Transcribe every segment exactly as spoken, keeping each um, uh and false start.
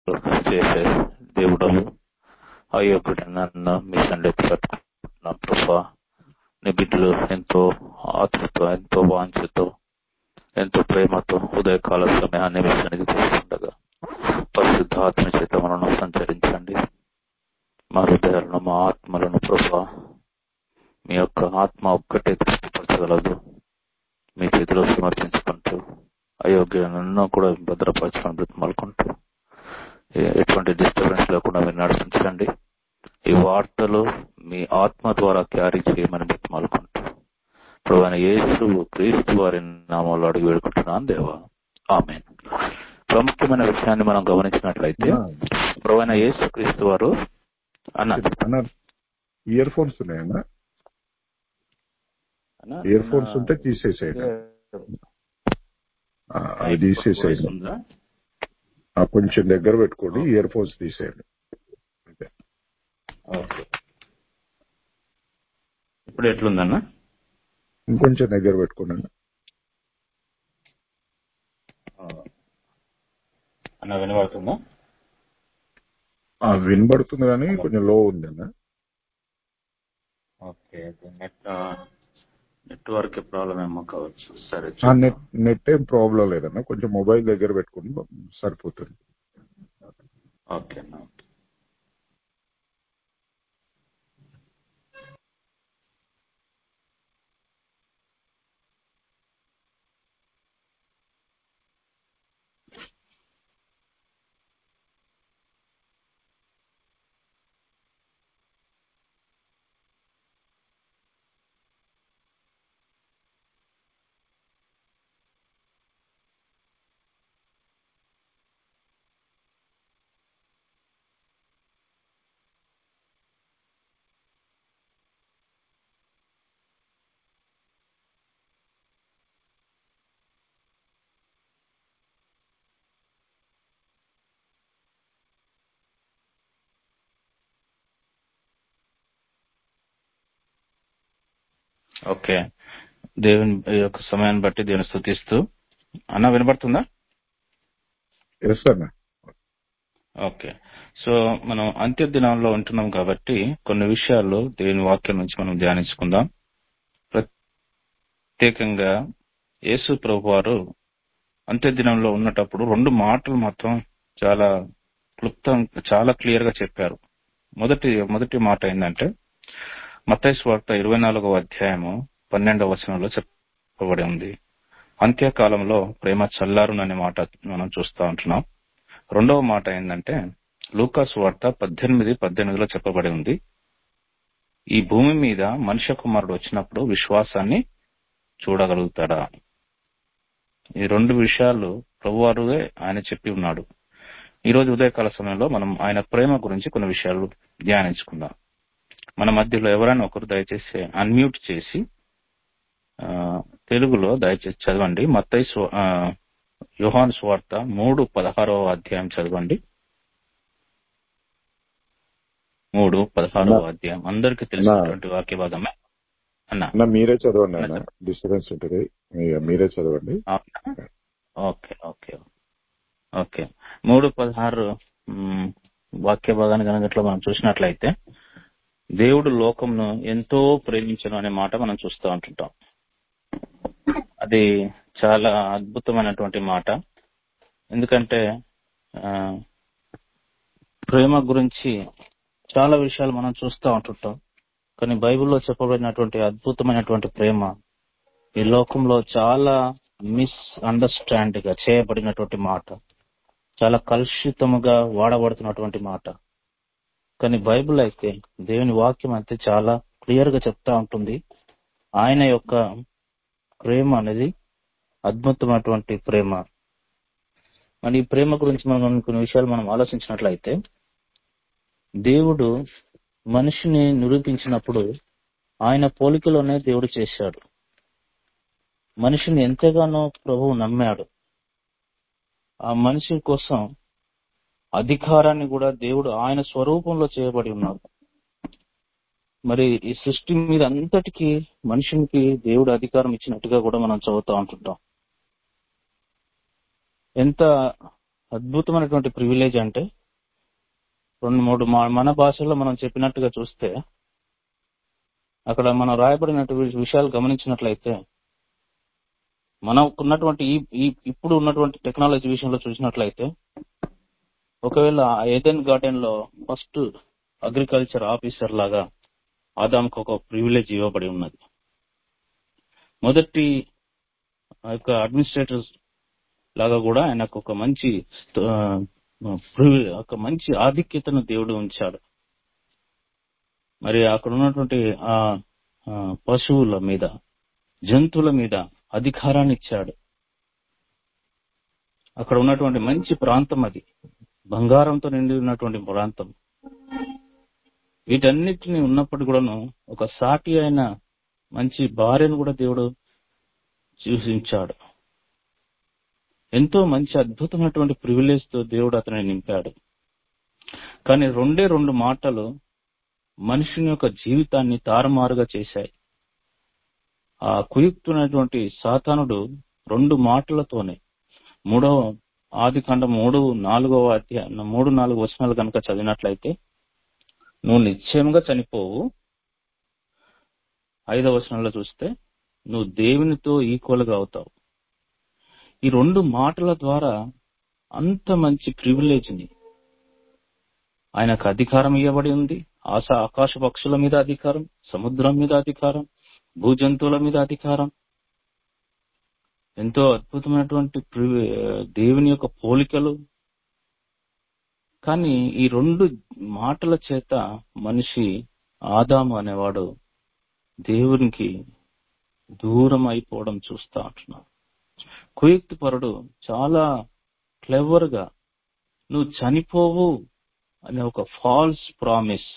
చేసే దేవుడు అయ్యొక్కటి నన్ను మీ సండే పెట్టుకుంటున్నాను ప్రభా. నీ బిడ్డలు ఎంతో ఆత్మతో, ఎంతో వాంఛతో, ఎంతో ప్రేమతో ఉదయకాల సమయాన్ని మీ సన్నిధికి తీసుకుండగా పరిశుద్ధ ఆత్మ చేత మనను సంచరించండి. మా హృదయాలను, మా ఆత్మలను ప్రభా మీ యొక్క ఆత్మ ఒక్కటే తృప్తిపరచగలదు. మీ చేతిలో సమర్పించుకుంటూ అయోగ్యాలను కూడా భద్రపరచడం బ్రతిమాలుకుంటూ ఎటువంటి డిస్టర్బెన్స్ లేకుండా మీరు నడిపించండి. ఈ వార్తలు మీ ఆత్మ ద్వారా క్యారీ చేయమని బ్రతిమాలుకుంటూ ఇప్పుడు ఆయన యేసు క్రీస్తు వారి నామంలో అడిగి వేడుకుంటున్నాను దేవా, ఆమేన్. ప్రాముఖ్యమైన విషయాన్ని మనం గమనించినట్లయితే ప్రభువైన యేసు క్రీస్తు వారు అన్న ఇయర్ ఫోన్స్ ఉన్నాయన్నా, ఇయర్ ఫోన్స్ ఉంటే తీసేసేయండి, అవి తీసేసేయండి. కొంచెం దగ్గర పెట్టుకోండి, ఇయర్ ఫోన్స్ తీసేయండి. ఇప్పుడు ఎట్లుందన్నా? ఇంకొంచెం దగ్గర పెట్టుకోండి అన్న. వినబడుతుందా? వినబడుతుంది కానీ కొంచెం లో ఉంది అన్న. ఓకే, నెట్ నెట్వర్క్ ప్రాబ్లం ఏమో కావచ్చు. సరే, నెట్ నెట్ ఏం ప్రాబ్లం లేదన్న, కొంచెం మొబైల్ దగ్గర పెట్టుకుని సరిపోతుంది. ఓకే అన్న. ఓకే, దేవుని యొక్క సమయాన్ని బట్టి దేవుని స్తుతిస్తూ అన్న వినబడుతుందా? ఓకే, సో మనం అంత్య దినాల్లో ఉంటున్నాం కాబట్టి కొన్ని విషయాలు దేవుని వాక్యం నుంచి మనం ధ్యానించుకుందాం. ప్రత్యేకంగా యేసు ప్రభు వారు అంత్య దినంలో ఉన్నటప్పుడు రెండు మాటలు మాత్రం చాలా క్లుప్తం, చాలా క్లియర్ గా చెప్పారు. మొదటి మొదటి మాట ఏంటంటే మత్తయి సువార్త ఇరవై నాలుగవ అధ్యాయము పన్నెండవ వచనంలో చెప్పబడి ఉంది, అంత్యకాలంలో ప్రేమ చల్లారుననే మాట మనం చూస్తూ ఉంటున్నాం. రెండవ మాట ఏంటంటే లూకా సువార్త పద్దెనిమిది పద్దెనిమిదిలో చెప్పబడి ఉంది, ఈ భూమి మీద మనుష్య కుమారుడు వచ్చినప్పుడు విశ్వాసాన్ని చూడగలుగుతాడా. ఈ రెండు విషయాలు ప్రభువారుగా ఆయన చెప్పి ఉన్నాడు. ఈ రోజు ఉదయకాల సమయంలో మనం ఆయన ప్రేమ గురించి కొన్ని విషయాలు ధ్యానించుకుందాం. మన మధ్యలో ఎవరైనా ఒకరు దయచేసి అన్మ్యూట్ చేసి తెలుగులో దయచేసి చదవండి. మత్తయి యోహాను సువార్త మూడు పదహారవ అధ్యాయం చదవండి. మూడు పదహారవ అధ్యాయం అందరికి తెలిసినటువంటి వాక్య భాగమే అన్న. మీరే చదవండి అన్న, డిస్టర్బెన్స్ ఉంటుంది, మీరే చదవండి. ఓకే ఓకే ఓకే మూడు పదహారు వాక్య భాగాన్ని కనుక మనం చూసినట్లయితే దేవుడు లోకంను ఎంతో ప్రేమించను అనే మాట మనం చూస్తూ ఉంటుంటాం. అది చాలా అద్భుతమైనటువంటి మాట. ఎందుకంటే ప్రేమ గురించి చాలా విషయాలు మనం చూస్తూ ఉంటుంటాం, కానీ బైబిల్లో చెప్పబడినటువంటి అద్భుతమైనటువంటి ప్రేమ ఈ లోకంలో చాలా మిస్ అండర్స్టాండ్ గా చేయబడినటువంటి మాట, చాలా కలుషితముగా వాడబడుతున్నటువంటి మాట. కానీ బైబిల్ అయితే, దేవుని వాక్యం అయితే చాలా క్లియర్ గా చెప్తా ఉంటుంది ఆయన యొక్క ప్రేమ అనేది అద్భుతమైనటువంటి ప్రేమ. మరి ఈ ప్రేమ గురించి మనం కొన్ని విషయాలు మనం ఆలోచించినట్లయితే, దేవుడు మనిషిని నిరూపించినప్పుడు ఆయన పోలికలోనే దేవుడు చేశాడు. మనిషిని ఎంతగానో ప్రభువు నమ్మాడు. ఆ మనిషి కోసం అధికారాన్ని కూడా దేవుడు ఆయన స్వరూపంలో చేయబడి ఉన్నాడు. మరి ఈ సృష్టి మీద అంతటికీ మనిషికి దేవుడు అధికారం ఇచ్చినట్టుగా కూడా మనం చదువుతూ ఉంటుంటాం. ఎంత అద్భుతమైనటువంటి ప్రివిలేజ్ అంటే రెండు మూడు మా- మన భాషలో మనం చెప్పినట్టుగా చూస్తే అక్కడ మనం రాయబడినటువంటి విషయాలు గమనించినట్లయితే మనకున్నటువంటి ఈ ఈ- ఇప్పుడు ఉన్నటువంటి టెక్నాలజీ విషయంలో చూసినట్లయితే ఒకవేళ ఏదెన్ గార్డెన్ లో ఫస్ట్ అగ్రికల్చర్ ఆఫీసర్ లాగా ఆదాంకు ఒక ప్రివిలేజ్ ఇవ్వబడి ఉన్నది. మొదటి ఆ యొక్క అడ్మినిస్ట్రేటర్ లాగా కూడా ఆయనకు ఒక మంచి ఆ, ప్రివి- ఒక మంచి ఆధిక్యతను దేవుడు ఉంచాడు. మరి అక్కడ ఉన్నటువంటి ఆ ఆ, పశువుల మీద, జంతువుల మీద అధికారాన్ని ఇచ్చాడు. అక్కడ ఉన్నటువంటి మంచి ప్రాంతం అది, బంగారంతో నిండి ఉన్నటువంటి ప్రాంతం. వీటన్నిటిని ఉన్నప్పటికీ కూడాను ఒక సాటి అయిన మంచి భార్యను కూడా దేవుడు సూచించాడు. ఎంతో మంచి అద్భుతమైనటువంటి ప్రివిలేజ్ తో దేవుడు అతన్ని నింపాడు. కానీ రెండే రెండు మాటలు మనుషుని యొక్క జీవితాన్ని తారుమారుగా చేశాయి. ఆ కుయుక్తున్నటువంటి సాతానుడు రెండు మాటలతోనే మూడవ ఆది కాండం మూడు నాలుగవ అధ్యాయం మూడు నాలుగు వచనాలు కనుక చదివినట్లయితే నువ్వు నిశ్చయంగా చనిపోవు. ఐదవ వచనంలో చూస్తే నువ్వు దేవునితో ఈక్వల్ గా అవుతావు. ఈ రెండు మాటల ద్వారా అంత మంచి ప్రివిలేజ్ ని ఆయనకు అధికారం ఇవ్వబడి ఉంది. ఆశ ఆకాశ పక్షుల మీద అధికారం, సముద్రం మీద అధికారం, భూజంతువుల మీద అధికారం. ఎంతో అద్భుతమైనటువంటి ప్రివి- దేవుని యొక్క పోలికలు. కానీ ఈ రెండు మాటల చేత మనిషి ఆదాము అనేవాడు దేవునికి దూరం అయిపోవడం చూస్తా ఉంటున్నాం. కుయుక్తిపరుడు చాలా క్లెవర్ గా నువ్వు చనిపోవు అనే ఒక ఫాల్స్ ప్రామిస్,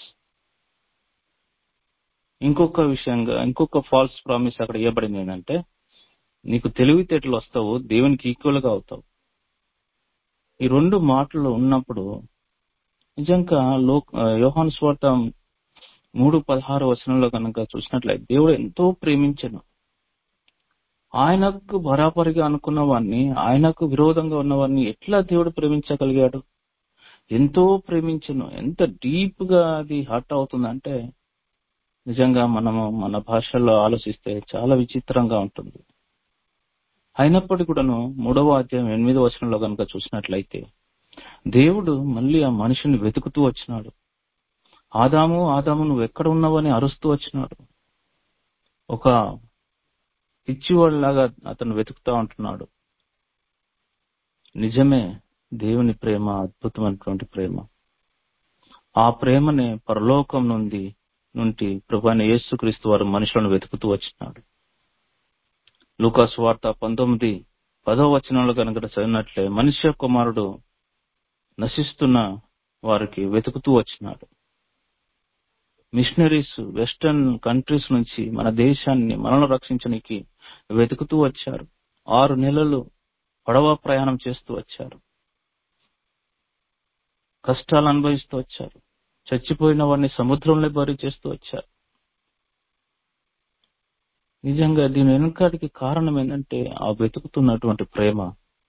ఇంకొక విషయంగా ఇంకొక ఫాల్స్ ప్రామిస్ అక్కడ ఇవ్వబడింది ఏంటంటే నీకు తెలివితేటలు వస్తావు, దేవునికి ఈక్వల్ గా అవుతావు. ఈ రెండు మాటలు ఉన్నప్పుడు నిజంగా లో యోహాను సువార్త మూడు పదహారు వచనంలో కనుక చూసినట్లయితే దేవుడు ఎంతో ప్రేమించను. ఆయనకు బరాబరిగా అనుకున్న వాడిని, ఆయనకు విరోధంగా ఉన్నవాడిని ఎట్లా దేవుడు ప్రేమించగలిగాడు? ఎంతో ప్రేమించను. ఎంత డీప్ గా అది హర్ట్ అవుతుందంటే నిజంగా మనము మన భాషల్లో ఆలోచిస్తే చాలా విచిత్రంగా ఉంటుంది. అయినప్పటికీ కూడాను మూడవ అధ్యాయం ఎనిమిదవ వచనంలో కనుక చూసినట్లయితే దేవుడు మళ్ళీ ఆ మనిషిని వెతుకుతూ వచ్చినాడు. ఆదాము ఆదాము నువ్వు ఎక్కడ ఉన్నావని అరుస్తూ వచ్చినాడు. ఒక పిచ్చివాడిలాగా అతను వెతుకుతా ఉంటున్నాడు. నిజమే, దేవుని ప్రేమ అద్భుతమైనటువంటి ప్రేమ. ఆ ప్రేమనే పరలోకం నుండి నుండి ప్రభువైన యేసుక్రీస్తు వారు మనుషులను వెతుకుతూ వచ్చినాడు. లూకా సువార్త పంతొమ్మిది పదో వచనంలో కనుక చదివినట్లే మనుష్య కుమారుడు నశిస్తున్న వారికి వెతుకుతూ వచ్చినాడు. మిషనరీస్ వెస్టర్న్ కంట్రీస్ నుంచి మన దేశాన్ని మనల్ని రక్షించడానికి వెతుకుతూ వచ్చారు. ఆరు నెలలు పడవ ప్రయాణం చేస్తూ వచ్చారు. కష్టాలు అనుభవిస్తూ వచ్చారు. చచ్చిపోయిన వారిని సముద్రంలో బరి చేస్తూ వచ్చారు. నిజంగా దీని వెనుకాడికి కారణం ఏంటంటే ఆ వెతుకుతున్నటువంటి ప్రేమ.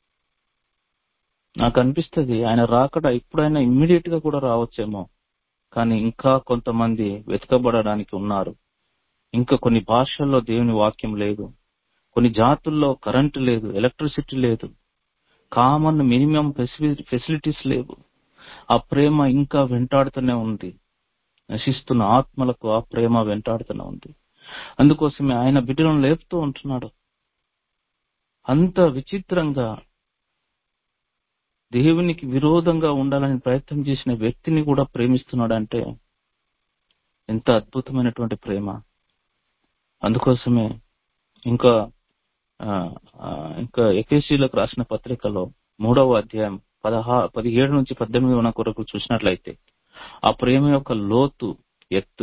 నాకు అనిపిస్తుంది ఆయన రాకడ ఇప్పుడైనా ఇమ్మీడియట్ గా కూడా రావచ్చేమో, కానీ ఇంకా కొంతమంది వెతకబడడానికి ఉన్నారు. ఇంకా కొన్ని భాషల్లో దేవుని వాక్యం లేదు, కొన్ని జాతుల్లో కరెంటు లేదు, ఎలక్ట్రిసిటీ లేదు, కామన్ మినిమం ఫెసిలిటీస్ లేవు. ఆ ప్రేమ ఇంకా వెంటాడుతూనే ఉంది. నశిస్తున్న ఆత్మలకు ఆ ప్రేమ వెంటాడుతూనే ఉంది. అందుకోసమే ఆయన బిడ్డలను లేపుతూ ఉంటున్నాడు. అంత విచిత్రంగా దేవునికి విరోధంగా ఉండాలని ప్రయత్నం చేసిన వ్యక్తిని కూడా ప్రేమిస్తున్నాడు అంటే ఎంత అద్భుతమైనటువంటి ప్రేమ. అందుకోసమే ఇంకా ఆ, ఆ, ఇంకా ఎఫెసీయులకు రాసిన పత్రికలో మూడవ అధ్యాయం పదహా పదిహేడు నుంచి పద్దెనిమిది ఉన్న కొరకు చూసినట్లయితే ఆ ప్రేమ యొక్క లోతు, ఎత్తు,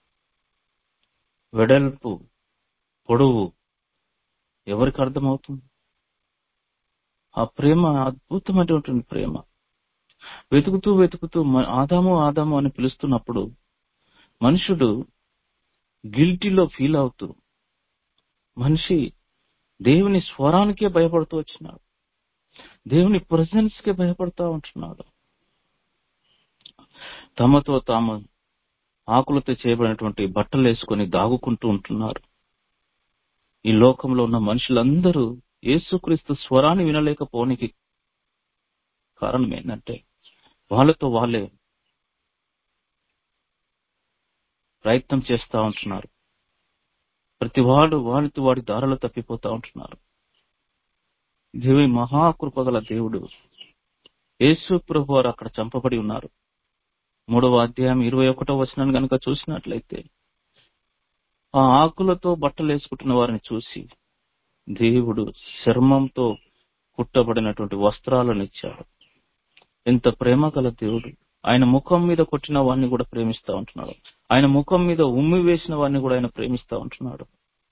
వెడల్పు, పొడవు ఎవరికి అర్థమవుతుంది? ఆ ప్రేమ అద్భుతమైనటువంటి ప్రేమ. వెతుకుతూ వెతుకుతూ మ- ఆదాము ఆదాము అని పిలుస్తున్నప్పుడు మనుషుడు గిల్టీలో ఫీల్ అవుతూ మనిషి దేవుని స్వరానికే భయపడుతూ వచ్చినాడు. దేవుని ప్రెసెన్స్ కే భయపడుతూ ఉంటున్నాడు. తమతో తాము ఆకులతో చేయబడినటువంటి బట్టలు వేసుకొని దాగుకుంటూ ఉంటున్నారు. ఈ లోకంలో ఉన్న మనుషులందరూ యేసుక్రీస్తు స్వరాన్ని వినలేకపోనికి కారణం ఏంటంటే వాళ్ళతో వాళ్ళే ప్రయత్నం చేస్తా ఉంటున్నారు. ప్రతి వాడు వాడితో వాడి దారిలో తప్పిపోతా ఉంటున్నారు. దేవి మహాకృపగల దేవుడు యేసు ప్రభు వారు అక్కడ చంపబడి ఉన్నారు. మూడవ అధ్యాయం ఇరవై ఒకటో వచనాన్ని గనుక చూసినట్లయితే ఆ ఆకులతో బట్టలు వేసుకుంటున్న వారిని చూసి దేవుడు చర్మంతో కుట్టబడినటువంటి వస్త్రాలను ఇచ్చాడు. ఎంత ప్రేమ గల దేవుడు! ఆయన ముఖం మీద కొట్టిన వాడిని కూడా ప్రేమిస్తా ఉంటున్నాడు. ఆయన ముఖం మీద ఉమ్మి వేసిన వాడిని కూడా ఆయన ప్రేమిస్తా ఉంటున్నాడు.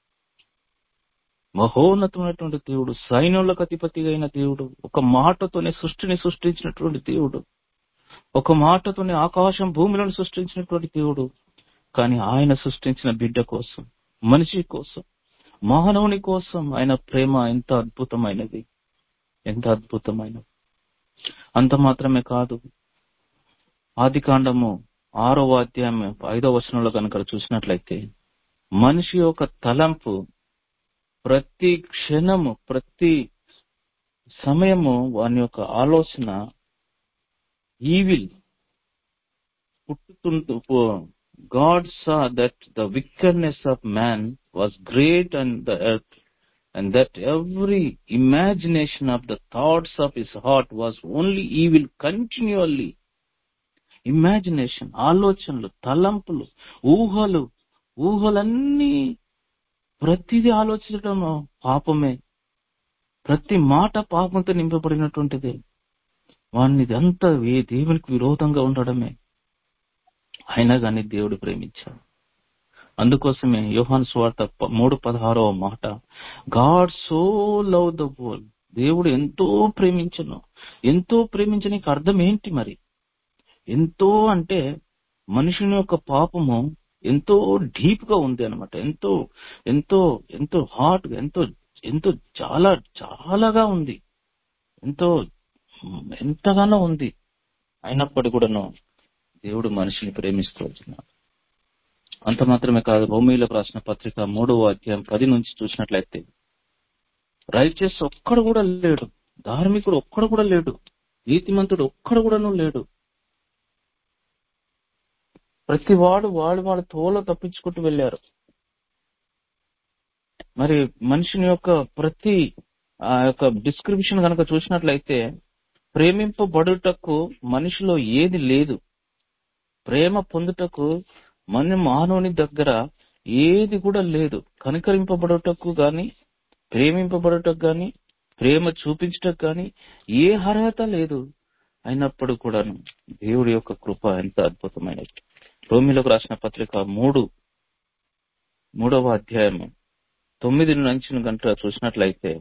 మహోన్నతమైనటువంటి దేవుడు, సైన్యులకు అధిపతి అయిన దేవుడు, ఒక మాటతోనే సృష్టిని సృష్టించినటువంటి దేవుడు, ఒక మాటతోనే ఆకాశం భూములను సృష్టించినటువంటి దేవుడు. కానీ ఆయన సృష్టించిన బిడ్డ కోసం, మనిషి కోసం, మానవుని కోసం ఆయన ప్రేమ ఎంత అద్భుతమైనది, ఎంత అద్భుతమైనది. అంత మాత్రమే కాదు, ఆది కాండము ఆరవ అధ్యాయం ఐదవ వచనంలో కనుక చూసినట్లయితే మనిషి యొక్క తలంపు ప్రతి క్షణము, ప్రతి సమయము వాని యొక్క ఆలోచన ఈవిల్ పుట్టుతుంటూ God saw that the wickedness of man was great on the earth, and that every imagination of the thoughts of his heart was only evil continually. Imagination, ఆలోచనలు, తలంపులు, ఊహలు, ఊహలన్నీ ప్రతిదీ ఆలోచించడం పాపమే. ప్రతి మాట పాపంతో నింపబడినటువంటిదే. వాడిని ఇదంతా ఏ దేవునికి విరోధంగా ఉండడమే. అయినా కానీ దేవుడు ప్రేమించాడు. అందుకోసమే యోహాను సువార్త మూడు పదహారవ మాట, God so love the world, దేవుడు ఎంతో ప్రేమించను. ఎంతో ప్రేమించడానికి అర్థం ఏంటి మరి? ఎంతో అంటే మనుషుని యొక్క పాపము ఎంతో డీప్ గా ఉంది అనమాట. ఎంతో ఎంతో ఎంతో హాట్ గా, ఎంతో ఎంతో చాలా చాలాగా ఉంది, ఎంతో ఎంతగానో ఉంది. అయినప్పటికీ కూడాను దేవుడు మనిషిని ప్రేమిస్తూ వచ్చినాడు. అంత మాత్రమే కాదు, రోమీయులకు రాసిన పత్రిక మూడవ అధ్యాయం పది నుంచి చూసినట్లయితే రైచస్ ఒక్కడు కూడా లేడు, ధార్మికుడు ఒక్కడు కూడా లేడు, నీతిమంతుడు ఒక్కడు కూడాను లేడు. ప్రతి వాడు వాడు వాడు తోల తప్పించుకుంటూ వెళ్ళారు. మరి మనిషిని యొక్క ప్రతి ఆ యొక్క డిస్క్రిప్షన్ కనుక చూసినట్లయితే ప్రేమింపబడుటకు మనిషిలో ఏది లేదు, ప్రేమ పొందుటకు మన మానవుని దగ్గర ఏది కూడా లేదు. కనికరింపబడుటకు గాని, ప్రేమింపబడుటకు గాని, ప్రేమ చూపించటకు గాని ఏ అర్హత లేదు. అయినప్పుడు కూడా దేవుడి యొక్క కృప ఎంత అద్భుతమైనది. రోమీయులకు రాసిన పత్రిక మూడు మూడవ అధ్యాయము తొమ్మిది నుంచి గంట చూసినట్లయితే,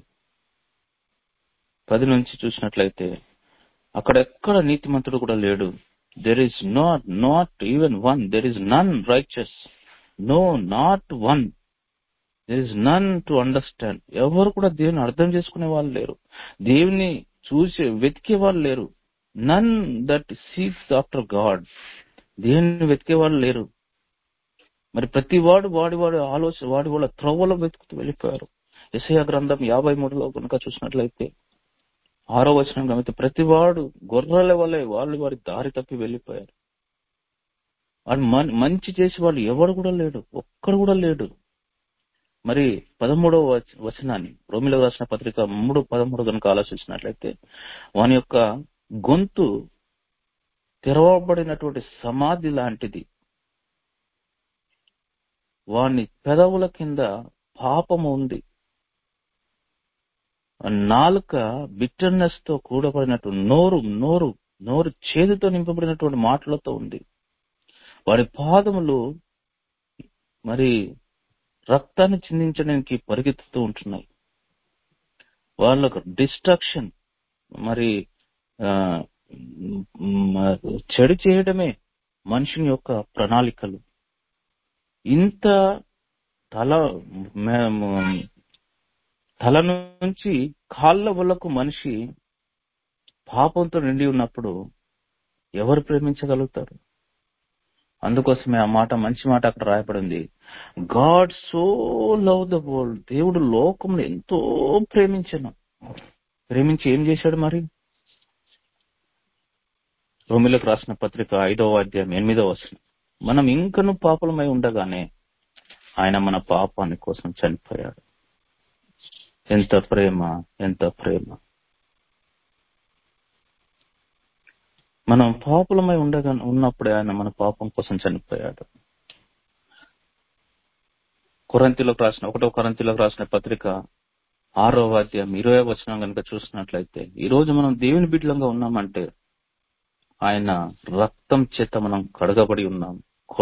పది నుంచి చూసినట్లయితే అక్కడెక్కడ నీతిమంతుడు కూడా లేడు. There is not not even one, there is none righteous, no not one, there is none to understand. ఎవరు కూడా దేవుని అర్థం చేసుకునే వాళ్ళు లేరు, దేవుని చూసి వెతికే వాళ్ళు లేరు. None that seeks after God, దేవుని వెతికే వాళ్ళు లేరు. మరి ప్రతి వాడు వాడి వాడి ఆలోచన వాడి వాళ్ళ త్రవ్వలో వెతుకుతూ వెళ్ళిపోయారు. యెషయా గ్రంథం యాభై మూడులో కనుక చూసినట్లయితే ఆరో వచనం గమనిస్తే ప్రతి వాడు గొర్రెల వలె వాళ్ళు వారి దారి తప్పి వెళ్ళిపోయారు. వాడు మంచి చేసి వాళ్ళు ఎవడు కూడా లేడు, ఒక్కడు కూడా లేడు. మరి పదమూడవ వచనాన్ని రోమీయులకు రాసిన పత్రిక మూడు పదమూడు కనుక ఆలోచించినట్లయితే వాని యొక్క గొంతు తెరవబడినటువంటి సమాధి లాంటిది, వాని పెదవుల కింద పాపము ఉంది, నాలుక బిట్టర్నెస్ తో కూడబడినట్టు, నోరు నోరు నోరు చేదుతో నింపబడినటువంటి మాటలతో ఉంది. వాడి పాదములు మరి రక్తాన్ని చిందించడానికి పరిగెత్తుతూ ఉంటున్నాయి. వాళ్ళకు డిస్ట్రక్షన్, మరి ఆ చెడు చేయడమే మనుషుని యొక్క ప్రణాళికలు. ఇంత తల తల నుంచి కాళ్ళ వరకు మనిషి పాపంతో నిండి ఉన్నప్పుడు ఎవరు ప్రేమించగలుగుతారు? అందుకోసమే ఆ మాట, మంచి మాట అక్కడ రాయబడింది. God so love the world. దేవుడు లోకంలో ఎంతో ప్రేమించను. ప్రేమించి ఏం చేశాడు మరి? రోమిలకు రాసిన పత్రిక ఐదవ అధ్యాయం ఎనిమిదవ వచనం, మనం ఇంకను పాపలమై ఉండగానే ఆయన మన పాపాని కోసం చనిపోయాడు. ఎంత ప్రేమ, ఎంత ప్రేమ! మనం పాపులమై ఉండగా ఉన్నప్పుడే ఆయన మన పాపం కోసం చనిపోయాడు. కొరింథీయులకు రాసిన ఒకటో కొరింథీయులకు రాసిన పత్రిక ఆరవ అధ్యాయం ఇరవై వచనం కనుక చూసినట్లయితే, ఈ రోజు మనం దేవుని బిడ్డలంగా ఉన్నామంటే ఆయన రక్తం చేత మనం కడగబడి ఉన్నాం.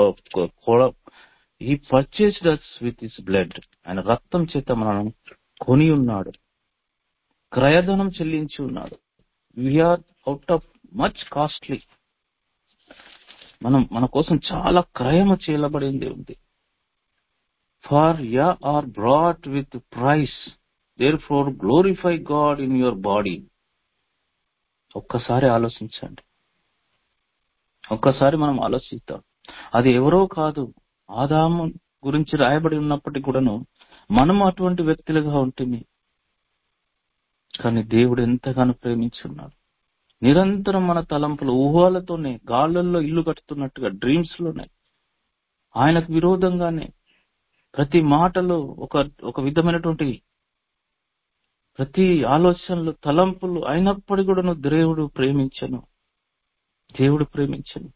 He purchased us with his blood. ఆయన రక్తం చేత మనం కొని ఉన్నాడు, క్రయధనం చెల్లించి ఉన్నాడు. We are out of much costly. మనం మన కోసం చాలా క్రయము చేయబడింది ఉంది. For you are brought with price, therefore glorify God in your body. ఒక్కసారి ఆలోచించండి, ఒక్కసారి మనం ఆలోచిద్దాం. అది ఎవరో కాదు, ఆదాము గురించి రాయబడి ఉన్నప్పటికీ కూడాను మనము అటువంటి వ్యక్తులుగా ఉంటుంది. కానీ దేవుడు ఎంతగానో ప్రేమించున్నాడు. నిరంతరం మన తలంపులు ఊహలతోనే, గాళ్ళల్లో ఇల్లు కట్టుతున్నట్టుగా, డ్రీమ్స్ లోనే, ఆయనకు విరోధంగానే ప్రతి మాటలో ఒక ఒక విధమైనటువంటి ప్రతి ఆలోచనలు, తలంపులు అయినప్పటికీ కూడాను దేవుడు ప్రేమించను. దేవుడు ప్రేమించను.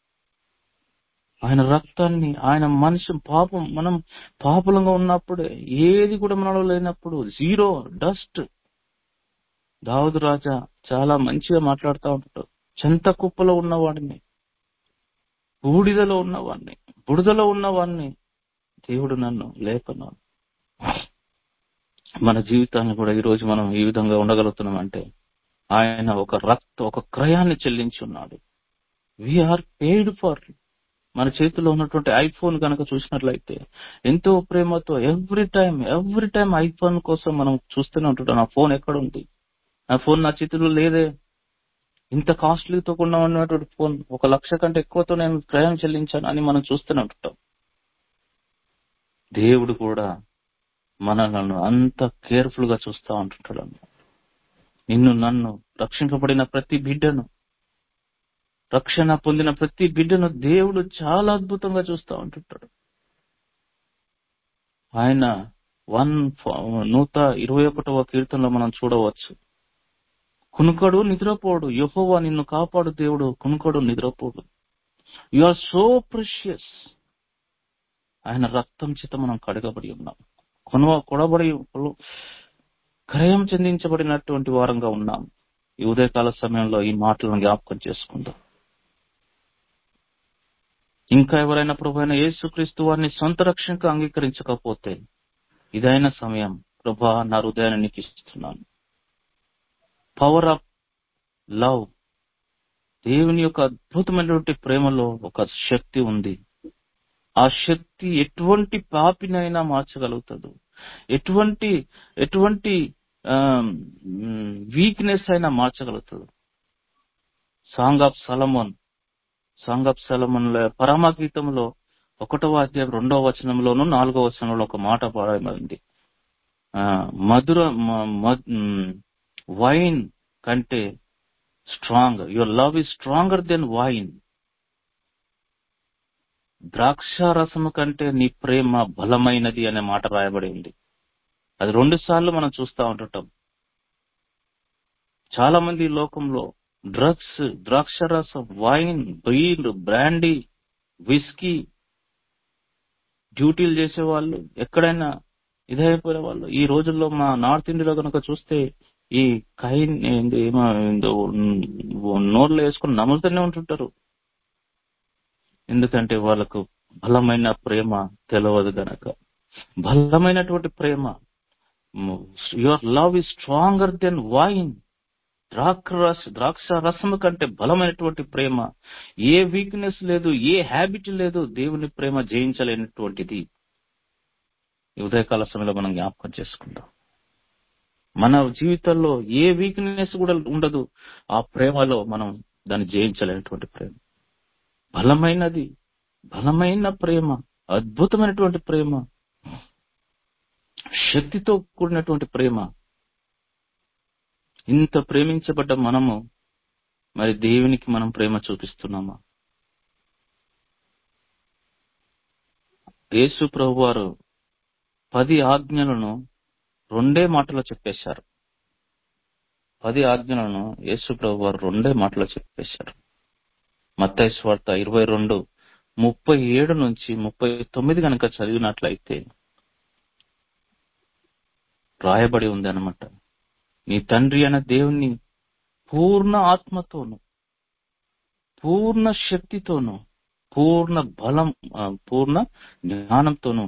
ఆయన రక్తాన్ని, ఆయన మనిషి పాపం, మనం పాపులంగా ఉన్నప్పుడే, ఏది కూడా మనలో లేనప్పుడు జీరో, డస్ట్. దావూదు రాజా చాలా మంచిగా మాట్లాడుతూ ఉంటాడు. చెంత కుప్పలో ఉన్నవాడిని, బూడిదలో ఉన్నవాడిని, బుడిదలో ఉన్నవాడిని దేవుడు నన్ను లేపన్నాడు. మన జీవితాన్ని కూడా ఈ రోజు మనం ఈ విధంగా ఉండగలుగుతున్నాం అంటే ఆయన ఒక రక్త ఒక క్రయాన్ని చెల్లించి ఉన్నాడు. We are paid for. మన చేతిలో ఉన్నటువంటి ఐఫోన్ కనుక చూసినట్లయితే ఎంతో ప్రేమతో every time every time iPhone కోసం మనం చూస్తూనే ఉంటుంటాం. నా ఫోన్ ఎక్కడ ఉంది, నా ఫోన్ నా చేతిలో లేదే, ఇంత కాస్ట్లీతో కూడా ఉన్నటువంటి ఫోన్, ఒక లక్ష కంటే ఎక్కువతో నేను క్రయం చెల్లించాను అని మనం చూస్తూనే ఉంటుంటాం. దేవుడు కూడా మనలను అంత కేర్ఫుల్ గా చూస్తూ ఉంటుంటాడు. నిన్ను నన్ను, రక్షింపబడిన ప్రతి బిడ్డను, రక్షణ పొందిన ప్రతి బిడ్డను దేవుడు చాలా అద్భుతంగా చూస్తూ ఉంటుంటాడు. ఆయన వన్ నూట ఇరవై ఒకటవ కీర్తనలో మనం చూడవచ్చు, కునుకడు నిద్రపోడు, యెహోవా నిన్ను కాపాడు దేవుడు, కునుకడు నిద్రపోడు. You are so precious. ఆయన రక్తం చేత మనం కడగబడి ఉన్నాం, కొన కొడబడి క్రయం చెందించబడినటువంటి వారంగా ఉన్నాం. ఈ ఉదయకాల సమయంలో ఈ మాటలను జ్ఞాపకం చేసుకుందాం. ఇంకా ఎవరైనా ప్రభువైన యేసుక్రీస్తు వారిని సొంత రక్షణగా అంగీకరించకపోతే ఇదైన సమయం, ప్రభువా నా హృదయాన్ని నీకు ఇస్తున్నాను. Power of love. దేవుని యొక్క అద్భుతమైనటువంటి ప్రేమలో ఒక శక్తి ఉంది. ఆ శక్తి ఎటువంటి పాపినైనా మార్చగలుగుతుంది. ఎటువంటి ఎటువంటి వీక్నెస్ అయినా మార్చగలుగుతుంది. Song of Solomon song of Solomon పరమగీతంలో ఒకటవ అధ్యాయం రెండవ వచనంలోను నాలుగవ వచనంలో ఒక మాట పాడబడింది. మధుర వైన్ కంటే strong, your love is stronger than wine. ద్రాక్ష రసము కంటే నీ ప్రేమ బలమైనది అనే మాట రాయబడి ఉంది. అది రెండు సార్లు మనం చూస్తూ ఉంటుంటాం. చాలా మంది ఈ లోకంలో డ్రగ్స్, ద్రాక్ష రసం, వైన్, బీర్, బ్రాండీ, విస్కీ, డ్యూటీలు చేసేవాళ్ళు, ఎక్కడైనా ఇదైపోయిన వాళ్ళు. ఈ రోజుల్లో మా నార్త్ ఇండియాలో కనుక చూస్తే ఈ కైన్ నోర్లో వేసుకుని నములుతూనే ఉంటుంటారు. ఎందుకంటే వాళ్ళకు బలమైన ప్రేమ తెలియదు గనక. బలమైనటువంటి ప్రేమ, your love is stronger than wine. ద్రాక్ష ద్రాక్ష రసము కంటే బలమైనటువంటి ప్రేమ. ఏ వీక్నెస్ లేదు, ఏ హ్యాబిట్ లేదు, దేవుని ప్రేమ జయించలేనటువంటిది. ఈ ఉదయకాల సమయంలో మనం జ్ఞాపకం చేసుకుందాం. మన జీవితంలో ఏ వీక్నెస్ కూడా ఉండదు. ఆ ప్రేమలో మనం దాన్ని జయించలేనటువంటి ప్రేమ బలమైనది. బలమైన ప్రేమ, అద్భుతమైనటువంటి ప్రేమ, శక్తితో కూడినటువంటి ప్రేమ. ఇంత ప్రేమించబడ్డ మనము మరి దేవునికి మనం ప్రేమ చూపిస్తున్నామా? యేసు ప్రభువారు పది ఆజ్ఞలను రెండే మాటలో చెప్పేశారు. పది ఆజ్ఞలను యేసు ప్రభువారు రెండే మాటలో చెప్పేశారు. మత్తయి సువార్త ఇరవై రెండు ముప్పై ఏడు నుంచి ముప్పై తొమ్మిది కనుక చదివినట్లయితే రాయబడి ఉంది అనమాట. నీ తండ్రి అయిన దేవుణ్ణి పూర్ణ ఆత్మతోను, పూర్ణ శక్తితోను, పూర్ణ బలం, పూర్ణ జ్ఞానంతోను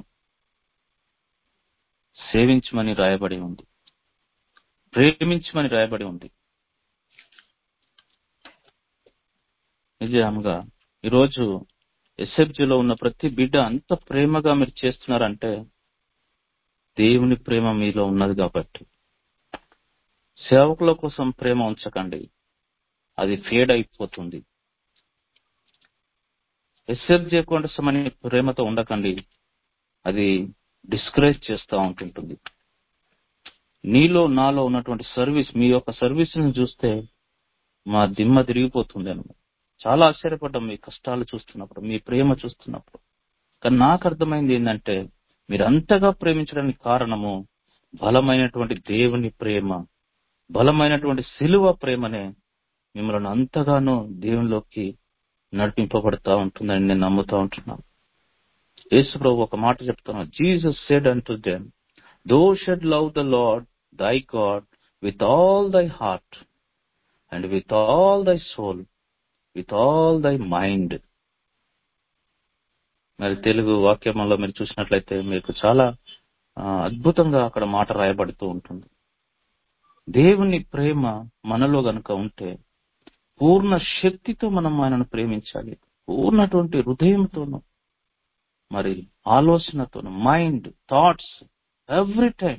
సేవించమని రాయబడి ఉంది, ప్రేమించమని రాయబడి ఉంది. నిజంగా ఈరోజు ఎస్ఎఫ్జీలో ఉన్న ప్రతి బిడ్డ అంత ప్రేమగా మీరు చేస్తున్నారంటే దేవుని ప్రేమ మీలో ఉన్నది కాబట్టి. సేవకుల కోసం ప్రేమ ఉంచకండి, అది ఫేడ్ అయిపోతుంది. ఎస్ఎఫ్జీ కోసమని ప్రేమతో ఉండకండి, అది డిస్కరేజ్ చేస్తూ ఉంటుంటుంది. నీలో నాలో ఉన్నటువంటి సర్వీస్, మీ యొక్క సర్వీస్ ని చూస్తే మా దిమ్మ తిరిగిపోతుంది అనమాట. చాలా ఆశ్చర్యపడ్డాం మీ కష్టాలు చూస్తున్నప్పుడు, మీ ప్రేమ చూస్తున్నప్పుడు. కానీ నాకు అర్థమైంది ఏంటంటే మీరు అంతగా ప్రేమించడానికి కారణము బలమైనటువంటి దేవుని ప్రేమ, బలమైనటువంటి సిలువ ప్రేమనే మిమ్మల్ని అంతగానో దేవునిలోకి నడిపింపబడతా ఉంటుందని నేను నమ్ముతా ఉంటున్నాను. యేసు ప్రభు ఒక మాట చెప్తున్నాను. Jesus said unto them, thou shalt love the Lord thy God with all thy heart and with all thy soul, with all thy mind. మరి తెలుగు వాక్యంలో మీరు చూసినట్లయితే మీకు చాలా అద్భుతంగా అక్కడ మాట రాయబడుతూ ఉంటుంది. దేవుని ప్రేమ మనలో గనుక ఉంటే పూర్ణ శక్తితో మనం ఆయనను ప్రేమించాలి, పూర్ణటువంటి హృదయంతోను, మరి ఆలోచనతోను, మైండ్, థాట్స్, ఎవ్రీ టైం.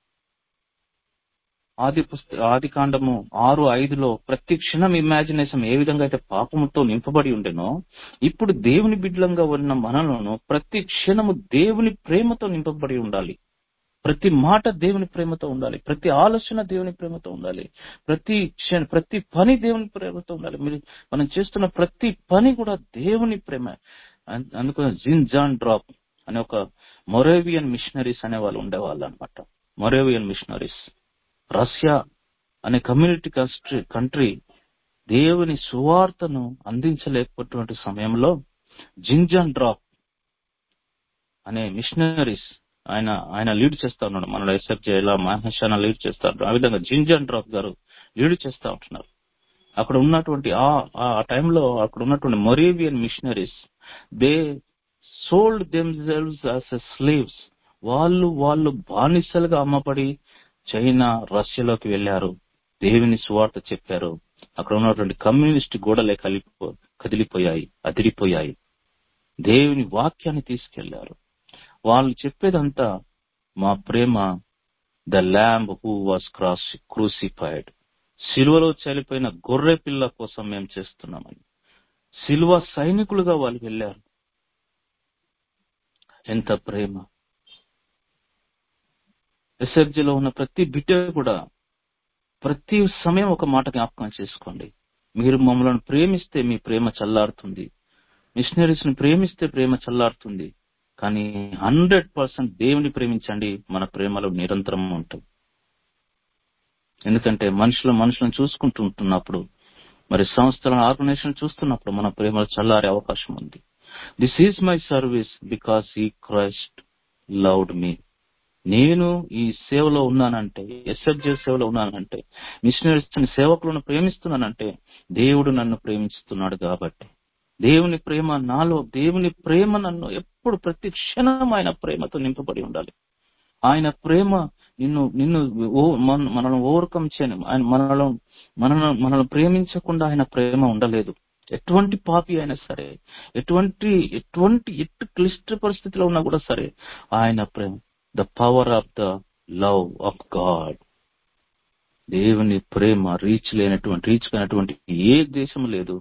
ఆది పుస్త ఆది కాండము ఆరు ఐదులో ప్రతి క్షణం ఇమాజినేషన్ ఏ విధంగా అయితే పాపముతో నింపబడి ఉండేనో, ఇప్పుడు దేవుని బిడ్డలంగా ఉన్న మనలను ప్రతి క్షణము దేవుని ప్రేమతో నింపబడి ఉండాలి. ప్రతి మాట దేవుని ప్రేమతో ఉండాలి, ప్రతి ఆలోచన దేవుని ప్రేమతో ఉండాలి, ప్రతి క్షణ ప్రతి పని దేవుని ప్రేమతో ఉండాలి. మీరు మనం చేస్తున్న ప్రతి పని కూడా దేవుని ప్రేమ. అందుకని జిన్ జాన్ డ్రాప్ అనే ఒక మొరేవియన్ మిషనరీస్ అనే వాళ్ళు ఉండేవాళ్ళు అనమాట. మొరేవియన్ మిషనరీస్ రష్యా అనే కమ్యూనిటీ కంట్రీ దేవుని సువార్తను అందించలేకపోతున్న సమయంలో జిన్ జాన్ డ్రాప్ అనే మిషనరీస్ ఆయన ఆయన లీడ్ చేస్తా ఉన్నాడు. మన ఎస్ఎఫ్జే ఎలా మహేషాన లీడ్ చేస్తారు, ఆ విధంగా జిన్ జాన్ డ్రాప్ గారు లీడ్ చేస్తా ఉంటున్నారు. అక్కడ ఉన్నటువంటి ఆ ఆ టైంలో అక్కడ ఉన్నటువంటి Moravian missionaries they sold themselves as a slaves. వాళ్ళు వాళ్ళు బానిసలుగా అమ్మబడి చైనా, రష్యాలోకి వెళ్లారు, దేవుని సువార్త చెప్పారు. అక్కడ ఉన్నటువంటి కమ్యూనిస్ట్ గోడలే కలిపో కదిలిపోయాయి, అదిరిపోయాయి. దేవుని వాక్యాన్ని తీసుకెళ్లారు. వాళ్ళు చెప్పేదంతా మా ప్రేమ the lamb who was cross crucified, సిలువలో చనిపోయిన గొర్రె పిల్ల కోసం మేము చేస్తున్నామని. సిలువ సైనికులుగా వాళ్ళు వెళ్ళారు. ఎంత ప్రేమ! ఎస్ఎఫ్జీలో ఉన్న ప్రతి బిడ్డ కూడా ప్రతి సమయం ఒక మాట జ్ఞాపకం చేసుకోండి. మీరు మమ్మల్ని ప్రేమిస్తే మీ ప్రేమ చల్లారుతుంది, మిషనరీస్ ని ప్రేమిస్తే ప్రేమ చల్లారుతుంది. కానీ హండ్రెడ్ పర్సెంట్ దేవుని ప్రేమించండి, మన ప్రేమలో నిరంతరం ఉంటుంది. ఎందుకంటే మనుషులు మనుషులను చూసుకుంటూ ఉంటున్నప్పుడు, మరి సంస్థలను, ఆర్గనైజేషన్ చూస్తున్నప్పుడు మన ప్రేమలో చల్లారే అవకాశం ఉంది. This is my service because he Christ loved me. నేను ఈ సేవలో ఉన్నానంటే, ఎస్ఎఫ్జే సేవలో ఉన్నానంటే, మిషనరీస్ సేవకులను ప్రేమిస్తున్నానంటే దేవుడు నన్ను ప్రేమిస్తున్నాడు కాబట్టి. దేవుని ప్రేమ నాలో, దేవుని ప్రేమ నన్ను ఎప్పుడు ప్రతి క్షణం ఆయన ప్రేమతో నింపబడి ఉండాలి. ఆయన ప్రేమ నిన్ను నిన్ను మనల్ని ఓవర్కమ్ చేయను. ఆయన మనలో మనల్ని మనల్ని ప్రేమించకుండా ఆయన ప్రేమ ఉండలేదు. ఎటువంటి పాపి అయినా సరే, ఎటువంటి ఎటువంటి ఎటు క్లిష్ట పరిస్థితిలో ఉన్నా కూడా సరే, ఆయన ప్రేమ, the power of the love of God. దేవుని ప్రేమ రీచ్ లేనటువంటి రీచ్ కానటువంటి ఏ దేశం లేదు,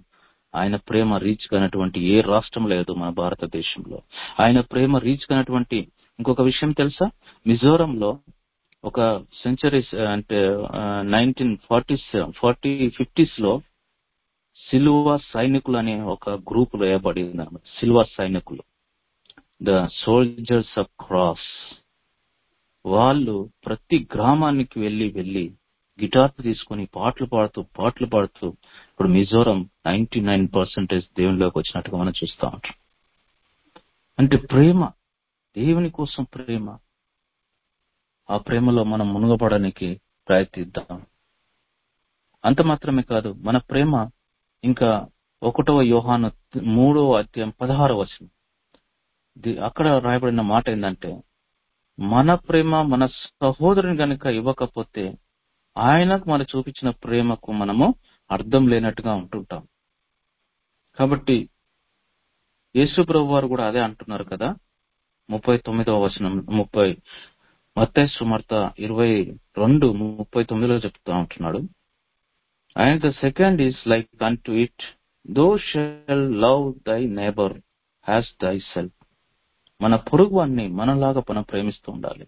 ఆయన ప్రేమ రీచ్ కానటువంటి ఏ రాష్ట్రం లేదు మన భారతదేశంలో. ఆయన ప్రేమ రీచ్ కానటువంటి ఇంకొక విషయం తెలుసా? మిజోరంలో ఒక సెంచరీస్ అంటే నైన్టీన్ ఫార్టీస్ ఫార్టీ ఫిఫ్టీస్ లో సిల్వా సైనికులు అనే ఒక గ్రూప్ వేయబడింది అన్నమాట. సిల్వా సైనికులు, ద సోల్జర్స్ ఆఫ్ క్రాస్. వాళ్ళు ప్రతి గ్రామానికి వెళ్లి వెళ్లి గిటార్ తీసుకుని పాటలు పాడుతూ పాటలు పాడుతూ ఇప్పుడు మిజోరం నైన్టీ నైన్ పర్సెంటేజ్ దేవునిలోకి వచ్చినట్టుగా మనం చూస్తూ ఉంటాం. అంటే ప్రేమ, దేవుని కోసం ప్రేమ. ఆ ప్రేమలో మనం మునుగపడడానికి ప్రయత్నిద్దాం. అంత మాత్రమే కాదు, మన ప్రేమ ఇంకా ఒకటవ యోహాను మూడవ అధ్యాయం పదహారవ వచనం, అక్కడ రాయబడిన మాట ఏంటంటే, మన ప్రేమ మన సహోదరుని గనుక ఇవ్వకపోతే ఆయనకు మనం చూపించిన ప్రేమకు మనము అర్థం లేనట్టుగా ఉంటుంటాం. కాబట్టి యేసు ప్రభు వారు కూడా అదే అంటున్నారు కదా, ముప్పై తొమ్మిదవ వచనం ముప్పై మత్తయి సువార్త ఇరవై రెండు ముప్పై తొమ్మిదిలో చెప్తా ఉంటున్నాడు. And the second is like unto it, thou shall love thy neighbour as thyself. మన పొరుగు వారిని మనలాగా మనం ప్రేమిస్తూ ఉండాలి.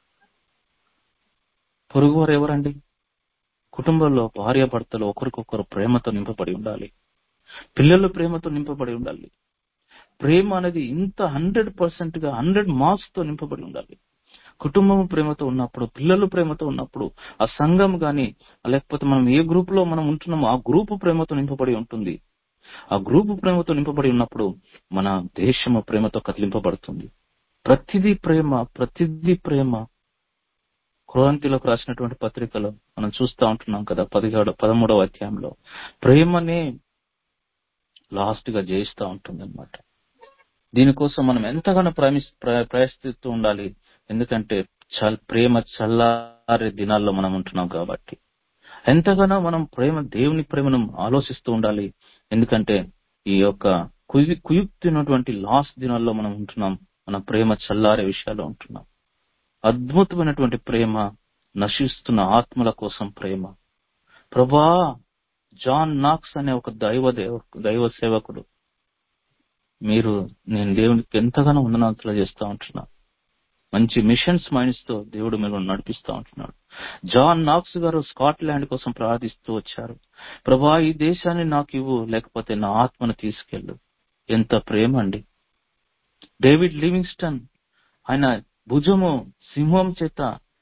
పొరుగు వారు ఎవరండి? కుటుంబంలో భార్య భర్తలు ఒకరికొకరు ప్రేమతో నింపబడి ఉండాలి. పిల్లలు ప్రేమతో నింపబడి ఉండాలి. ప్రేమ అనేది ఇంత హండ్రెడ్ పర్సెంట్ గా హండ్రెడ్ మార్క్స్ తో నింపబడి ఉండాలి. కుటుంబం ప్రేమతో ఉన్నప్పుడు, పిల్లలు ప్రేమతో ఉన్నప్పుడు, ఆ సంఘం గాని లేకపోతే మనం ఏ గ్రూప్ లో మనం ఉంటున్నామో ఆ గ్రూపు ప్రేమతో నింపబడి ఉంటుంది. ఆ గ్రూపు ప్రేమతో నింపబడి ఉన్నప్పుడు మన దేశము ప్రేమతో కదిలింపబడుతుంది. ప్రతిదీ ప్రేమ, ప్రతిదీ ప్రేమ. కొరింథీయులకు రాసినటువంటి పత్రికలో మనం చూస్తూ ఉంటున్నాం కదా, పదిహేడు పదమూడవ అధ్యాయంలో ప్రేమనే లాస్ట్ గా జయిస్తూ ఉంటుంది అనమాట. దీనికోసం మనం ఎంతగానో ప్రయత్నిస్తూ ఉండాలి. ఎందుకంటే చల్ ప్రేమ చల్లారే దినాల్లో మనం ఉంటున్నాం కాబట్టి ఎంతగానో మనం ప్రేమ దేవుని ప్రేమను ఆలోచిస్తూ ఉండాలి. ఎందుకంటే ఈ యొక్క కుయు కుయుక్తినటువంటి లాస్ట్ దినాల్లో మనం ఉంటున్నాం. మన ప్రేమ చల్లారే విషయాల్లో ఉంటున్నాం. అద్భుతమైనటువంటి ప్రేమ, నశిస్తున్న ఆత్మల కోసం ప్రేమ. ప్రభా, జాన్ నాక్స్ అనే ఒక దైవ దైవ సేవకుడు, మీరు నేను దేవునికి ఎంతగానో వందనాలు చేస్తూ ఉంటున్నా. మంచి మిషన్స్ మైండ్స్ తో దేవుడు మిమ్మల్ని నడిపిస్తూ ఉంటున్నాడు. జాన్ నాక్స్ గారు స్కాట్లాండ్ కోసం ప్రార్థిస్తూ వచ్చారు. ప్రభా, ఈ దేశాన్ని నాకు ఇవ్వు, లేకపోతే నా ఆత్మను తీసుకెళ్ళు. ఎంత ప్రేమ అండి. డేవిడ్ లివింగ్స్టన్, ఆయన భుజము సింహం చేత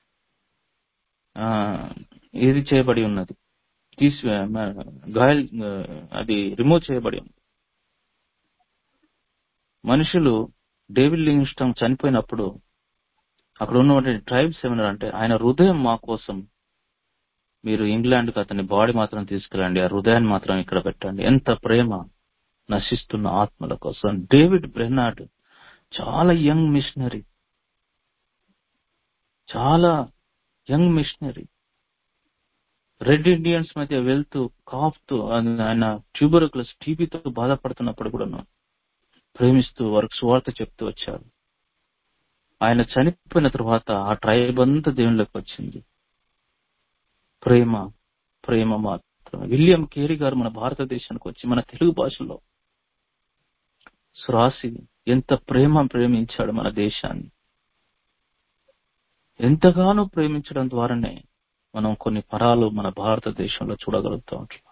ఆ ఏది చేయబడి ఉన్నది, తీసి గాయల్ అది రిమూవ్ చేయబడి ఉంది. మనుషులు డేవిడ్ లివింగ్స్టన్ చనిపోయినప్పుడు అక్కడ ఉన్నటువంటి ట్రైబ్స్ ఏమన్నారంటే, ఆయన హృదయం మా కోసం, మీరు ఇంగ్లాండ్కి అతని బాడీ మాత్రం తీసుకెళ్ళండి, ఆ హృదయాన్ని మాత్రం ఇక్కడ పెట్టండి. ఎంత ప్రేమ నశిస్తున్న ఆత్మల కోసం. డేవిడ్ బ్రెన్నార్డ్ చాలా యంగ్ మిషనరీ, చాలా యంగ్ మిషనరీ. రెడ్ ఇండియన్స్ మధ్య వెళ్తూ కాపుతూ ఆయన ట్యూబర్కులస్ టీబీతో బాధపడుతున్నప్పుడు కూడా ప్రేమిస్తూ వారికి సువార్త చెప్తూ వచ్చారు. ఆయన చనిపోయిన తర్వాత ఆ ట్రైబ్ అంతా దేవునిలోకి వచ్చింది. ప్రేమ, ప్రేమ మాత్రం. విలియం కేరీ గారు మన భారతదేశానికి వచ్చి మన తెలుగు భాషలో రాసి ఎంత ప్రేమ ప్రేమించాడు మన దేశాన్ని. ఎంతగానో ప్రేమించడం ద్వారానే మనం కొన్ని పరాలు మన భారతదేశంలో చూడగలుగుతూ ఉంటున్నాం.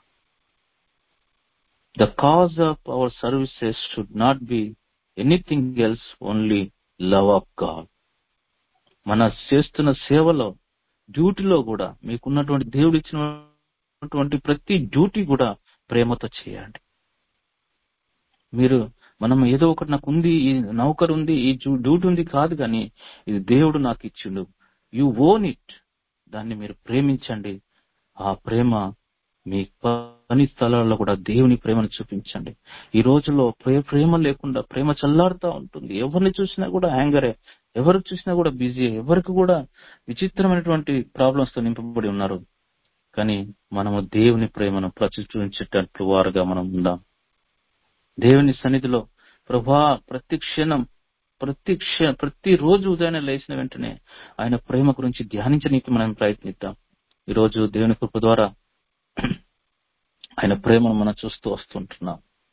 The cause of our services should not be anything else, only love of God. మన చేస్తున్న సేవలో, డ్యూటీలో కూడా మీకున్నటువంటి దేవుడు ఇచ్చినటువంటి ప్రతి డ్యూటీ కూడా ప్రేమతో చేయండి. మీరు మనం ఏదో ఒకటి నాకు ఉంది, ఈ నౌకరు ఉంది, ఈ డ్యూటీ ఉంది కాదు, కానీ ఇది దేవుడు నాకు ఇచ్చిండు. You own it. దాన్ని మీరు ప్రేమించండి. ఆ ప్రేమ మీ పని స్థలాల్లో కూడా దేవుని ప్రేమను చూపించండి. ఈ రోజుల్లో ప్రేమ లేకుండా ప్రేమ చల్లారుతా ఉంటుంది. ఎవరిని చూసినా కూడా యాంగరే, ఎవరికి చూసినా కూడా బిజీ, ఎవరికి కూడా విచిత్రమైనటువంటి ప్రాబ్లమ్స్ తో నింపబడి ఉన్నారు. కానీ మనము దేవుని ప్రేమను ప్రచురించేటట్లు వారుగా మనం ఉందాం. దేవుని సన్నిధిలో ప్రభా ప్రతి క్షణం, ప్రతి క్ష ప్రతి రోజు ఉదయాన్నే లేచిన వెంటనే ఆయన ప్రేమ గురించి ధ్యానించడానికి మనం ప్రయత్నిద్దాం. ఈరోజు దేవుని కృప ద్వారా ఆయన ప్రేమను మనం చూస్తూ వస్తుంటున్నాం.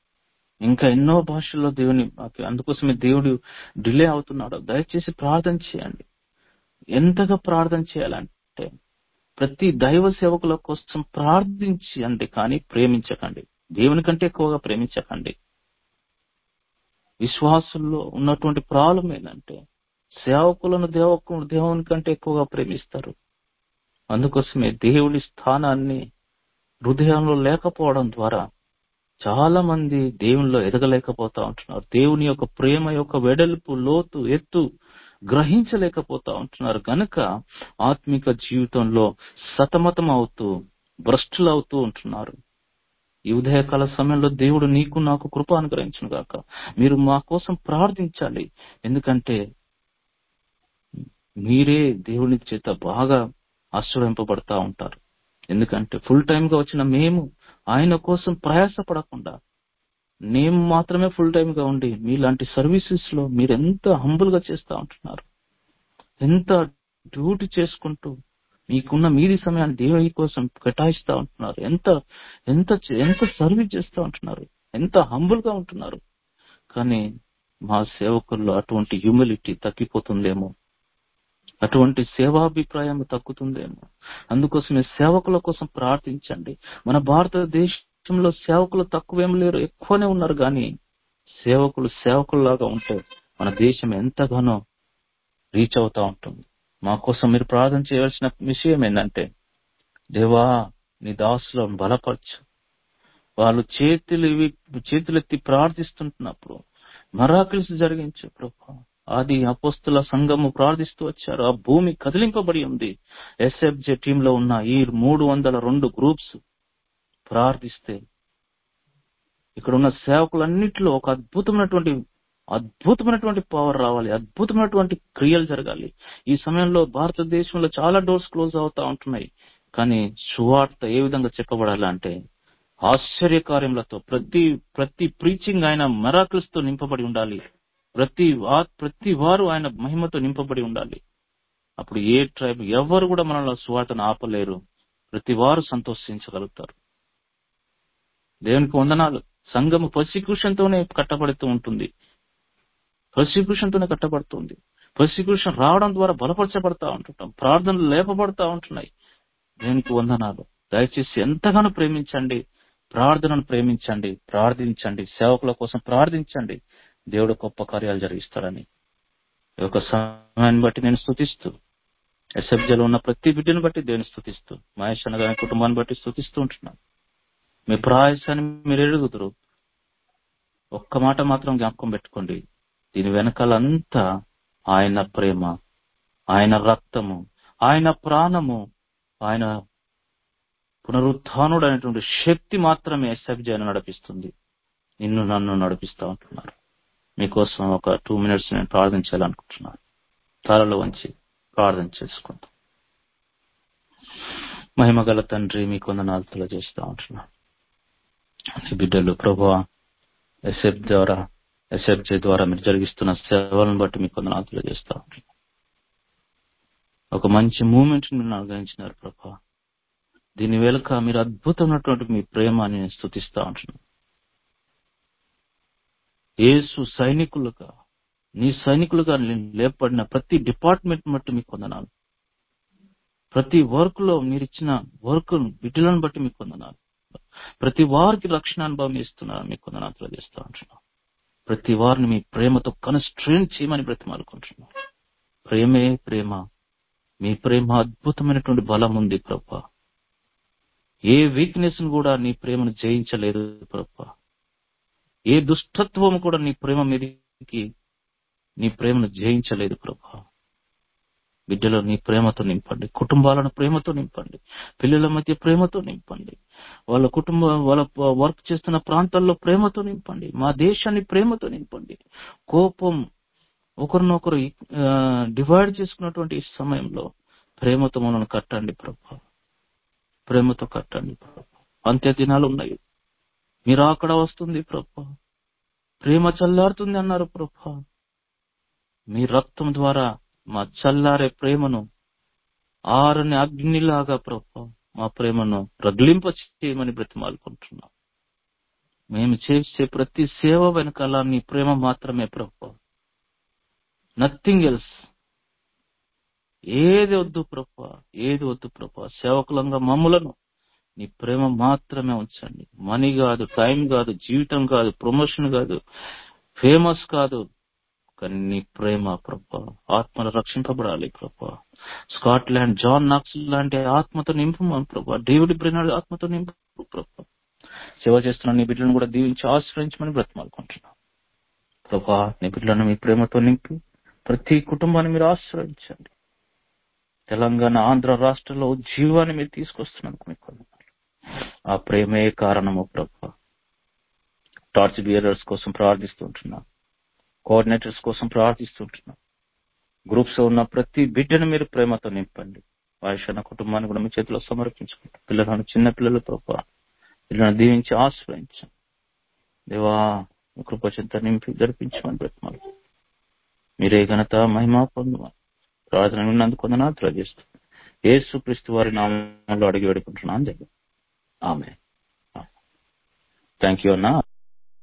ఇంకా ఎన్నో భాషల్లో దేవుని అందుకోసమే దేవుడు డిలే అవుతున్నాడు. దయచేసి ప్రార్థన చేయండి. ఎంతగా ప్రార్థన చేయాలంటే ప్రతి దైవ సేవకుల కోసం ప్రార్థించండి, కానీ ప్రేమించకండి. దేవుని కంటే ఎక్కువగా ప్రేమించకండి. విశ్వాసుల్లో ఉన్నటువంటి ప్రాబ్లం ఏంటంటే సేవకులను దేవకు దేవుని కంటే ఎక్కువగా ప్రేమిస్తారు. అందుకోసమే దేవుని స్థానాన్ని హృదయంలో లేకపోవడం ద్వారా చాలా మంది దేవునిలో ఎదగలేకపోతా ఉంటున్నారు. దేవుని యొక్క ప్రేమ యొక్క వెడల్పు, లోతు, ఎత్తు గ్రహించలేకపోతా ఉంటున్నారు. గనుక ఆత్మిక జీవితంలో సతమతం అవుతూ భ్రష్టులవుతూ ఉంటున్నారు. ఈ ఉదయకాల సమయంలో దేవుడు నీకు నాకు కృప అనుగ్రహించును గాక. మీరు మా కోసం ప్రార్థించాలి. ఎందుకంటే మీరే దేవుని చేత బాగా ఆశ్రయింపబడతా ఉంటారు. ఎందుకంటే ఫుల్ టైమ్ గా వచ్చిన మేము ఆయన కోసం ప్రయాసపడకుండా నేను మాత్రమే ఫుల్ టైమ్ గా ఉండి మీలాంటి సర్వీసెస్ లో మీరు ఎంత హంబుల్ గా చేస్తా ఉంటున్నారు, ఎంత డ్యూటీ చేసుకుంటూ మీకున్న మీది సమయాన్ని దేవుని కోసం కేటాయిస్తా ఉంటున్నారు, ఎంత ఎంత ఎంత సర్వీస్ చేస్తూ ఉంటున్నారు, ఎంత హంబుల్ గా ఉంటున్నారు. కానీ మా సేవకుల్లో అటువంటి హ్యూమిలిటీ తగ్గిపోతుందేమో, అటువంటి సేవాభిప్రాయం తగ్గుతుందేమో. అందుకోసమే సేవకుల కోసం ప్రార్థించండి. మన భారతదేశంలో సేవకులు తక్కువేం లేరు, ఎక్కువనే ఉన్నారు. కానీ సేవకులు సేవకుల్లాగా ఉంటే మన దేశం ఎంతగానో రీచ్ అవుతా ఉంటుంది. మా కోసం మీరు ప్రార్థన చేయాల్సిన విషయం ఏంటంటే, దేవా నీ దాసులను బలపరచు. వాళ్ళు చేతులు చేతులెత్తి ప్రార్థిస్తుంటున్నప్పుడు మిరాకిల్స్ జరిగించు ప్రభా. ఆది అపోస్తుల సంఘము ప్రార్థిస్తూ వచ్చారు, ఆ భూమి కదిలింపబడి ఉంది. ఎస్ఎఫ్జే టీమ్ లో ఉన్న ఈ మూడు వందల రెండు గ్రూప్స్ ప్రార్థిస్తే ఇక్కడ ఉన్న సేవకులన్నింటిలో ఒక అద్భుతమైనటువంటి అద్భుతమైనటువంటి పవర్ రావాలి, అద్భుతమైనటువంటి క్రియలు జరగాలి. ఈ సమయంలో భారతదేశంలో చాలా డోర్స్ క్లోజ్ అవుతా ఉంటున్నాయి. కానీ సువార్త ఏ విధంగా చెప్పబడాలి అంటే ఆశ్చర్యకార్యములతో, ప్రతి ప్రతి ప్రీచింగ్ ఆయన మిరాకిల్స్ తో నింపబడి ఉండాలి. ప్రతి ప్రతి వారు ఆయన మహిమతో నింపబడి ఉండాలి. అప్పుడు ఏ ట్రైబ్ ఎవరు కూడా మనలో సువార్తను ఆపలేరు. ప్రతి వారు సంతోషించగలుగుతారు. దేవునికి వందనాలు. సంఘము పర్సిక్యూషన్ తోనే కట్టబడుతూ ఉంటుంది, పర్సిక్యూషన్ తోనే కట్టబడుతుంది. పర్సిక్యూషన్ రావడం ద్వారా బలపరచబడతా ఉంటుంటాం, ప్రార్థనలు లేపబడతా ఉంటున్నాయి. దేవునికి వందనాలు. దయచేసి ఎంతగానో ప్రేమించండి, ప్రార్థనను ప్రేమించండి, ప్రార్థించండి, సేవకుల కోసం ప్రార్థించండి. దేవుడు గొప్ప కార్యాలు జరిగిస్తాడని ఈ యొక్క సమయాన్ని బట్టి నేను స్తుతిస్తూ, ఎస్ఎఫ్జేలో ఉన్న ప్రతి బిడ్డను బట్టి దేవుని స్తుతిస్తూ, మహేష్ అన్నగారి కుటుంబాన్ని బట్టి స్తుతిస్తూ ఉంటున్నాను. మీ ప్రయాసాన్ని మీరు ఎరుగుదురు. ఒక్క మాట మాత్రం జ్ఞాపకం పెట్టుకోండి, దీని వెనకాలంతా ఆయన ప్రేమ, ఆయన రక్తము, ఆయన ప్రాణము, ఆయన పునరుత్థానుడు అనేటువంటి శక్తి మాత్రమే ఎస్ఎఫ్జేను నడిపిస్తుంది. నిన్ను నన్ను నడిపిస్తా ఉంటున్నారు. మీకోసం ఒక టూ మినిట్స్ నేను ప్రార్థన చేయాలనుకుంటున్నాను. తలలో వంచి ప్రార్థన చేసుకుంటాం. మహిమగల తండ్రి, మీకు వందనాలు తెలియజేస్తా ఉంటున్నాను. బిడ్డలు ప్రభువా, ఎస్ఎఫ్ ద్వారా ఎస్ఎఫ్జే ద్వారా మీరు జరిగిస్తున్న సేవలను బట్టి మీకు వందనాలు తెలియజేస్తా ఉంటున్నాను. ఒక మంచి మూమెంట్ మీరు అనుగ్రహించినారు ప్రభువా. దీని వెనుక మీరు అద్భుతమైనటువంటి మీ ప్రేమని నేను స్తుతిస్తా ఉంటున్నాను. యేసు సైనికులుగా, నీ సైనికులుగా లేపబడిన ప్రతి డిపార్ట్మెంట్ బట్టి మీకు వందనాలు. ప్రతి వర్క్ లో మీరు ఇచ్చిన వర్క్ బిడ్డలను బట్టి మీకు వందనాలు. ప్రతి వారికి రక్షణ అనుభవం ఇస్తున్నారు, మీకు వందనాలు తెలియజేస్తా ఉంటున్నాను. ప్రతి వారిని మీ ప్రేమతో కన్స్ట్రెయిన్ చేయమని బ్రతిమాలుకుంటున్నాను. ప్రేమే ప్రేమ, మీ ప్రేమ అద్భుతమైనటువంటి బలం ఉంది ప్రభా. ఏ వీక్నెస్ కూడా నీ ప్రేమను జయించలేదు ప్రభా. ఏ దుష్టత్వం కూడా నీ ప్రేమ మీదకి నీ ప్రేమను జయించలేదు ప్రభా. బిడ్డలో నీ ప్రేమతో నింపండి, కుటుంబాలను ప్రేమతో నింపండి, పిల్లల మధ్య ప్రేమతో నింపండి, వాళ్ళ కుటుంబ వాళ్ళ వర్క్ చేస్తున్న ప్రాంతాల్లో ప్రేమతో నింపండి, మా దేశాన్ని ప్రేమతో నింపండి. కోపం, ఒకరినొకరు డివైడ్ చేసుకున్నటువంటి సమయంలో ప్రేమతో మనల్ని కట్టండి ప్రభా, ప్రేమతో కట్టండి ప్రభా. అంత్య దినాలు ఉన్నాయి, మీరు అక్కడ వస్తుంది ప్రభా, ప్రేమ చల్లారుతుంది అన్నారు ప్రభా. మీ రక్తం ద్వారా మా చల్లారే ప్రేమను ఆరని అగ్నిలాగా ప్రభా మా ప్రేమను రగిలింప చేయమని బ్రతిమాలుకుంటున్నాం. మేము చేసే ప్రతి సేవ వెనకాల నీ ప్రేమ మాత్రమే ప్రభు, నథింగ్ ఎల్స్. ఏది వద్దు ప్రభు, ఏది వద్దు ప్రభు. సేవకులంగా మమ్ములను నీ ప్రేమ మాత్రమే ఉంచండి. మనీ కాదు, టైం కాదు, జీవితం కాదు, ప్రమోషన్ కాదు, ఫేమస్ కాదు, కానీ నీ ప్రేమ ప్రభు. ఆత్మలు రక్షింపబడాలి ప్రభు. స్కాట్లాండ్ జాన్ నాక్స్ లాంటి ఆత్మతో నింపు ప్రభు. డేవిడ్ బ్రెనార్డ్ ఆత్మతో నింపు ప్రభు. సేవ చేస్తున్న నీ బిడ్డలను కూడా దీవించి ఆశ్రయించమని బ్రతిమాలుకుంటున్నాం ప్రభా. నీ బిడ్డలను మీ ప్రేమతో నింపి ప్రతి కుటుంబాన్ని మీరు ఆశ్రయించండి. తెలంగాణ, ఆంధ్ర రాష్ట్రంలో జీవాన్ని మీరు తీసుకొస్తున్నందుకు మీకు వందనాలు. ఆ ప్రేమే కారణము ప్రభా. టార్చ్ బియరర్స్ కోసం ప్రార్థిస్తుంటున్నాం, కోఆర్డినేటర్స్ కోసం ప్రార్థిస్తుంటున్నాం. గ్రూప్స్ లో ఉన్న ప్రతి బిడ్డను మీరు ప్రేమతో నింపండి. వాయుషణ కుటుంబాన్ని కూడా మీ చేతిలో సమర్పించుకుంటాం. పిల్లలను, చిన్న పిల్లలు ప్రభా, పిల్లలను దీవించి ఆశ్రయించండి దేవా. కృపచింత నింపి జరిపించమని బ్రతమాలు. మీరే ఘనత మహిమ పొందమని ప్రార్థన విన్నందుకు వందనాలు తెలియజేస్తూ యేసుక్రీస్తు వారి నామంలో అడిగి వేడుకుంటున్నాను. ఆమేన్. థ్యాంక్ యూ అన్నా.